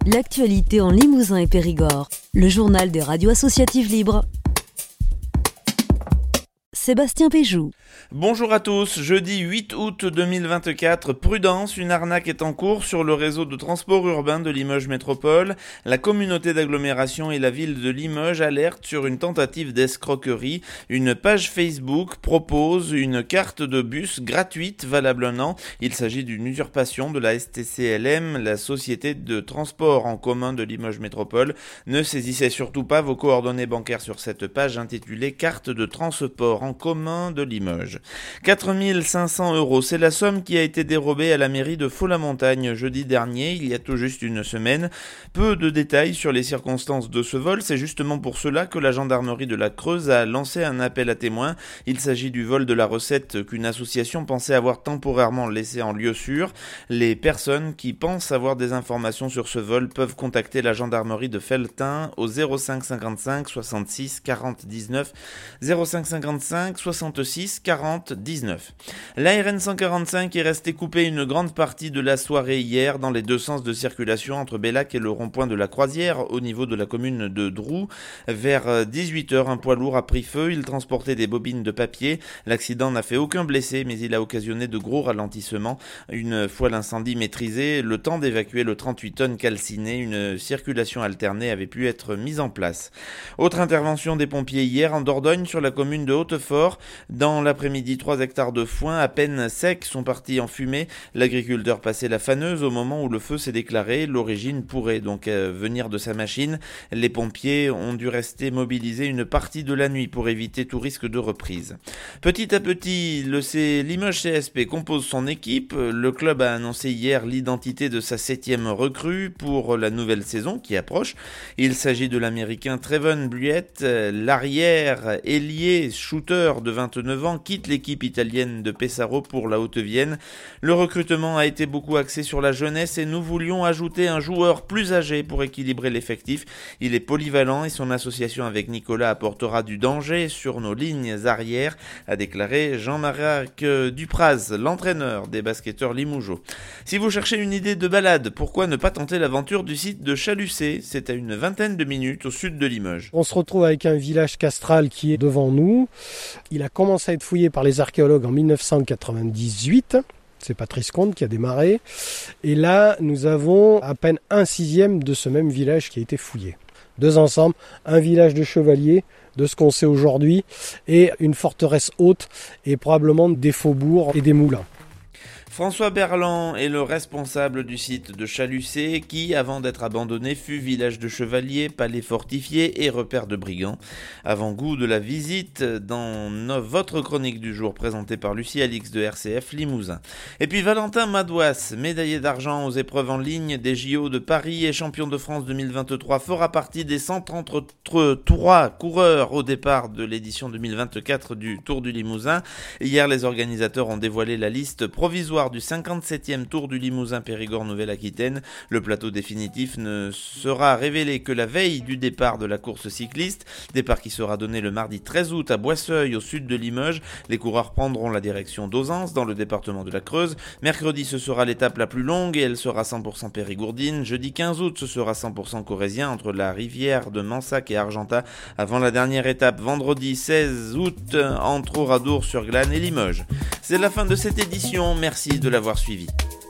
L'actualité en Limousin et Périgord. Le journal des radios associatives libres. Sébastien Péjou. Bonjour à tous, jeudi 8 août 2024, prudence, une arnaque est en cours sur le réseau de transport urbain de Limoges Métropole. La communauté d'agglomération et la ville de Limoges alertent sur une tentative d'escroquerie. Une page Facebook propose une carte de bus gratuite valable un an. Il s'agit d'une usurpation de la STCLM, la société de transport en commun de Limoges Métropole. Ne saisissez surtout pas vos coordonnées bancaires sur cette page intitulée carte de transport en commun de Limoges. 4 500 €, c'est la somme qui a été dérobée à la mairie de Faux-la-Montagne jeudi dernier, il y a tout juste une semaine. Peu de détails sur les circonstances de ce vol, c'est justement pour cela que la gendarmerie de la Creuse a lancé un appel à témoins. Il s'agit du vol de la recette qu'une association pensait avoir temporairement laissé en lieu sûr. Les personnes qui pensent avoir des informations sur ce vol peuvent contacter la gendarmerie de Felletin au 05 55 66 40 19 05 55 66 40 19. La RN 145 est restée coupée une grande partie de la soirée hier dans les deux sens de circulation entre Bellac et le rond-point de la Croisière au niveau de la commune de Drou. Vers 18h, un poids lourd a pris feu, il transportait des bobines de papier. L'accident n'a fait aucun blessé mais il a occasionné de gros ralentissements. Une fois l'incendie maîtrisé, le temps d'évacuer le 38 tonnes calciné, une circulation alternée avait pu être mise en place. Autre intervention des pompiers hier en Dordogne sur la commune de Hautefort. Dans l'après-midi, 3 hectares de foin à peine secs sont partis en fumée. L'agriculteur passait la faneuse au moment où le feu s'est déclaré. L'origine pourrait donc venir de sa machine. Les pompiers ont dû rester mobilisés une partie de la nuit pour éviter tout risque de reprise. Petit à petit, le Limoges CSP compose son équipe. Le club a annoncé hier l'identité de sa 7e recrue pour la nouvelle saison qui approche. Il s'agit de l'américain Trevon Bluett, l'arrière ailier shooter de 29 ans quitte l'équipe italienne de Pesaro pour la Haute-Vienne. Le recrutement a été beaucoup axé sur la jeunesse et nous voulions ajouter un joueur plus âgé pour équilibrer l'effectif. Il est polyvalent et son association avec Nicolas apportera du danger sur nos lignes arrières, a déclaré Jean-Marc Dupraz, l'entraîneur des basketteurs limougeaux. Si vous cherchez une idée de balade, pourquoi ne pas tenter l'aventure du site de Chalucé? C'est à une vingtaine de minutes au sud de Limoges. On se retrouve avec un village castral qui est devant nous. Il a commencé à être fouillé par les archéologues en 1998. C'est Patrice Comte qui a démarré. Et là, nous avons à peine 1/6 de ce même village qui a été fouillé. Deux ensembles, un village de chevaliers, de ce qu'on sait aujourd'hui, et une forteresse haute, et probablement des faubourgs et des moulins. François Berland est le responsable du site de Chalucé qui, avant d'être abandonné, fut village de chevaliers, palais fortifié et repère de brigands. Avant-goût de la visite dans votre chronique du jour présentée par Lucie Alix de RCF Limousin. Et puis Valentin Madouas, médaillé d'argent aux épreuves en ligne des JO de Paris et champion de France 2023, fera partie des 133 coureurs au départ de l'édition 2024 du Tour du Limousin. Hier, les organisateurs ont dévoilé la liste provisoire du 57e Tour du Limousin Périgord Nouvelle-Aquitaine. Le plateau définitif ne sera révélé que la veille du départ de la course cycliste, départ qui sera donné le mardi 13 août à Boisseuil au sud de Limoges. Les coureurs prendront la direction d'Auzance dans le département de la Creuse. Mercredi, ce sera l'étape la plus longue et elle sera 100% périgourdine. Jeudi 15 août, ce sera 100% corrézien entre la rivière de Mansac et Argentat avant la dernière étape vendredi 16 août entre Oradour sur Glane et Limoges. C'est la fin de cette édition, merci de l'avoir suivi.